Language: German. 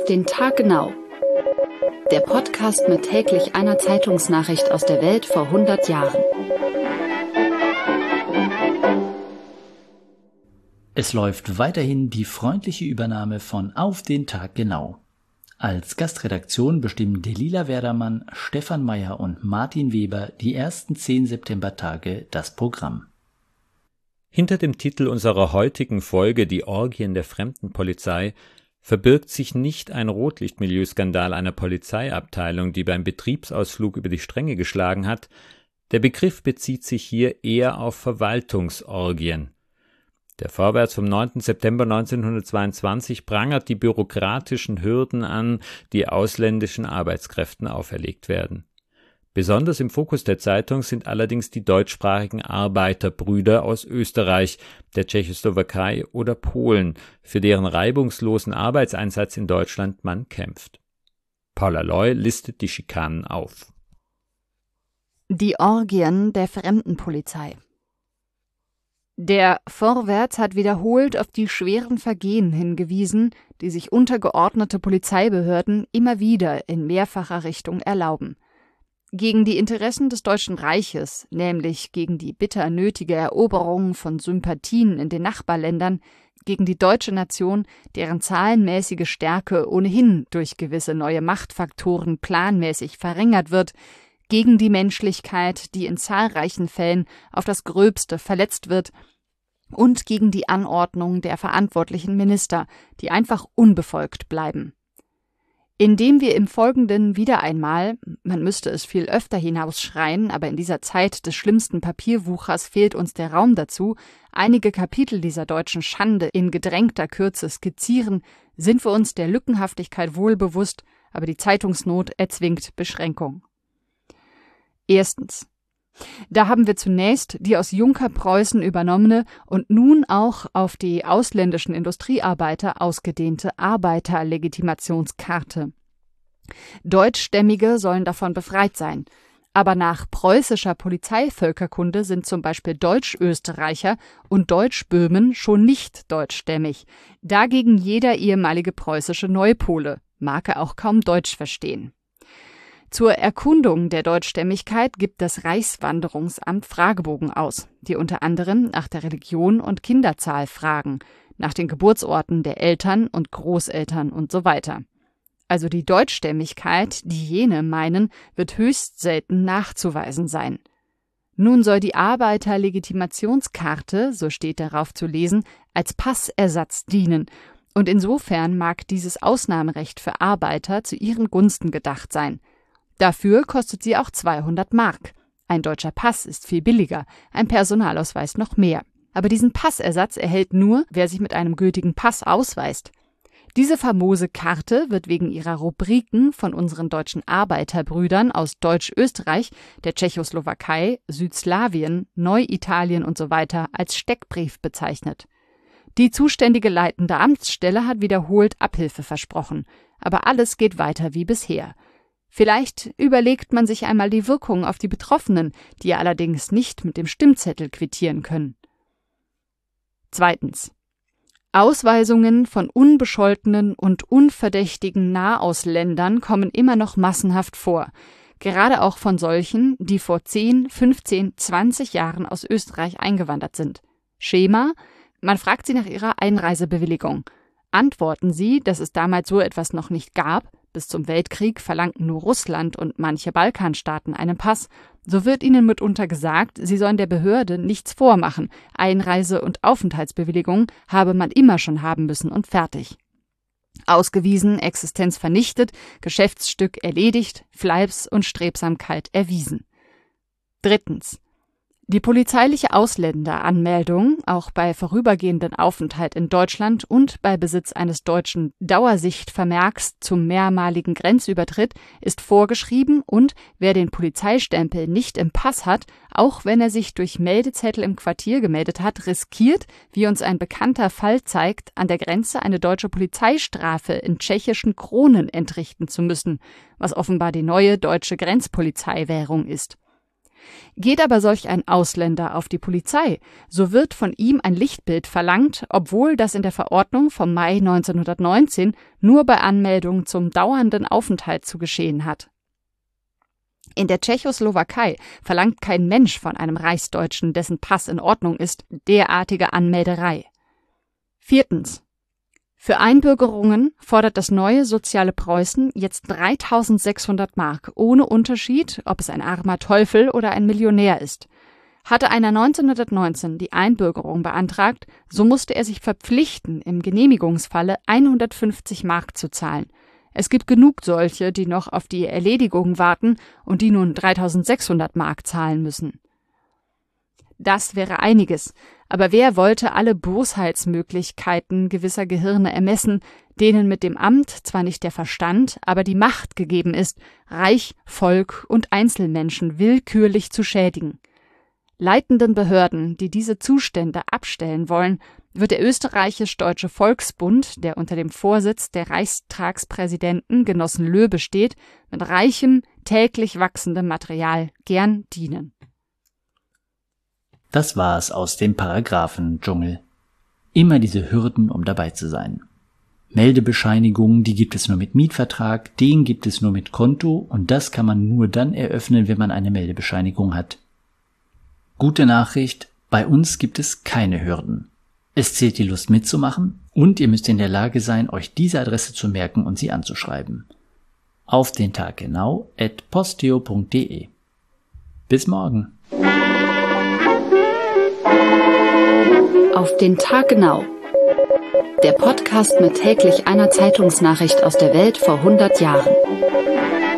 den Tag genau. Der Podcast mit täglich einer Zeitungsnachricht aus der Welt vor 100 Jahren. Es läuft weiterhin die freundliche Übernahme von Auf den Tag genau. Als Gastredaktion bestimmen Delila Werdermann, Stefan Meyer und Martin Weber die ersten 10 Septembertage das Programm. Hinter dem Titel unserer heutigen Folge »Die Orgien der Fremdenpolizei« verbirgt sich nicht ein Rotlichtmilieuskandal einer Polizeiabteilung, die beim Betriebsausflug über die Stränge geschlagen hat. Der Begriff bezieht sich hier eher auf Verwaltungsorgien. Der Vorwärts vom 9. September 1922 prangert die bürokratischen Hürden an, die ausländischen Arbeitskräften auferlegt werden. Besonders im Fokus der Zeitung sind allerdings die deutschsprachigen Arbeiterbrüder aus Österreich, der Tschechoslowakei oder Polen, für deren reibungslosen Arbeitseinsatz in Deutschland man kämpft. Paula Loy listet die Schikanen auf. Die Orgien der Fremdenpolizei. Der Vorwärts hat wiederholt auf die schweren Vergehen hingewiesen, die sich untergeordnete Polizeibehörden immer wieder in mehrfacher Richtung erlauben. Gegen die Interessen des Deutschen Reiches, nämlich gegen die bitter nötige Eroberung von Sympathien in den Nachbarländern, gegen die deutsche Nation, deren zahlenmäßige Stärke ohnehin durch gewisse neue Machtfaktoren planmäßig verringert wird, gegen die Menschlichkeit, die in zahlreichen Fällen auf das Gröbste verletzt wird, und gegen die Anordnung der verantwortlichen Minister, die einfach unbefolgt bleiben. Indem wir im Folgenden wieder einmal, man müsste es viel öfter hinausschreien, aber in dieser Zeit des schlimmsten Papierwuchers fehlt uns der Raum dazu, einige Kapitel dieser deutschen Schande in gedrängter Kürze skizzieren, sind wir uns der Lückenhaftigkeit wohl bewusst, aber die Zeitungsnot erzwingt Beschränkung. Erstens. Da haben wir zunächst die aus Junkerpreußen übernommene und nun auch auf die ausländischen Industriearbeiter ausgedehnte Arbeiterlegitimationskarte. Deutschstämmige sollen davon befreit sein, aber nach preußischer Polizeivölkerkunde sind zum Beispiel Deutschösterreicher und Deutschböhmen schon nicht deutschstämmig, dagegen jeder ehemalige preußische Neupole, mag er auch kaum Deutsch verstehen. Zur Erkundung der Deutschstämmigkeit gibt das Reichswanderungsamt Fragebogen aus, die unter anderem nach der Religion und Kinderzahl fragen, nach den Geburtsorten der Eltern und Großeltern und so weiter. Also die Deutschstämmigkeit, die jene meinen, wird höchst selten nachzuweisen sein. Nun soll die Arbeiterlegitimationskarte, so steht darauf zu lesen, als Passersatz dienen, und insofern mag dieses Ausnahmerecht für Arbeiter zu ihren Gunsten gedacht sein. Dafür kostet sie auch 200 Mark. Ein deutscher Pass ist viel billiger, ein Personalausweis noch mehr. Aber diesen Passersatz erhält nur, wer sich mit einem gültigen Pass ausweist. Diese famose Karte wird wegen ihrer Rubriken von unseren deutschen Arbeiterbrüdern aus Deutsch-Österreich, der Tschechoslowakei, Südslawien, Neuitalien usw. als Steckbrief bezeichnet. Die zuständige leitende Amtsstelle hat wiederholt Abhilfe versprochen, aber alles geht weiter wie bisher. Vielleicht überlegt man sich einmal die Wirkung auf die Betroffenen, die allerdings nicht mit dem Stimmzettel quittieren können. Zweitens. Ausweisungen von unbescholtenen und unverdächtigen Nahausländern kommen immer noch massenhaft vor, gerade auch von solchen, die vor 10, 15, 20 Jahren aus Österreich eingewandert sind. Schema: Man fragt sie nach ihrer Einreisebewilligung. Antworten sie, dass es damals so etwas noch nicht gab, bis zum Weltkrieg verlangten nur Russland und manche Balkanstaaten einen Pass, so wird ihnen mitunter gesagt, sie sollen der Behörde nichts vormachen, Einreise- und Aufenthaltsbewilligung habe man immer schon haben müssen und fertig. Ausgewiesen, Existenz vernichtet, Geschäftsstück erledigt, Fleiß und Strebsamkeit erwiesen. Drittens. Die polizeiliche Ausländeranmeldung, auch bei vorübergehenden Aufenthalt in Deutschland und bei Besitz eines deutschen Dauersichtvermerks zum mehrmaligen Grenzübertritt, ist vorgeschrieben und wer den Polizeistempel nicht im Pass hat, auch wenn er sich durch Meldezettel im Quartier gemeldet hat, riskiert, wie uns ein bekannter Fall zeigt, an der Grenze eine deutsche Polizeistrafe in tschechischen Kronen entrichten zu müssen, was offenbar die neue deutsche Grenzpolizeiwährung ist. Geht aber solch ein Ausländer auf die Polizei, so wird von ihm ein Lichtbild verlangt, obwohl das in der Verordnung vom Mai 1919 nur bei Anmeldung zum dauernden Aufenthalt zu geschehen hat. In der Tschechoslowakei verlangt kein Mensch von einem Reichsdeutschen, dessen Pass in Ordnung ist, derartige Anmelderei. 4. Für Einbürgerungen fordert das neue soziale Preußen jetzt 3.600 Mark, ohne Unterschied, ob es ein armer Teufel oder ein Millionär ist. Hatte einer 1919 die Einbürgerung beantragt, so musste er sich verpflichten, im Genehmigungsfalle 150 Mark zu zahlen. Es gibt genug solche, die noch auf die Erledigung warten und die nun 3.600 Mark zahlen müssen. Das wäre einiges, aber wer wollte alle Bosheitsmöglichkeiten gewisser Gehirne ermessen, denen mit dem Amt zwar nicht der Verstand, aber die Macht gegeben ist, Reich, Volk und Einzelmenschen willkürlich zu schädigen? Leitenden Behörden, die diese Zustände abstellen wollen, wird der Österreichisch-Deutsche Volksbund, der unter dem Vorsitz der Reichstagspräsidenten Genossen Löbe steht, mit reichem, täglich wachsendem Material gern dienen. Das war's aus dem Paragraphendschungel. Immer diese Hürden, um dabei zu sein. Meldebescheinigungen, die gibt es nur mit Mietvertrag, den gibt es nur mit Konto und das kann man nur dann eröffnen, wenn man eine Meldebescheinigung hat. Gute Nachricht, bei uns gibt es keine Hürden. Es zählt die Lust mitzumachen und ihr müsst in der Lage sein, euch diese Adresse zu merken und sie anzuschreiben. Auf den Tag genau @posteo.de. Bis morgen. Auf den Tag genau. Der Podcast mit täglich einer Zeitungsnachricht aus der Welt vor 100 Jahren.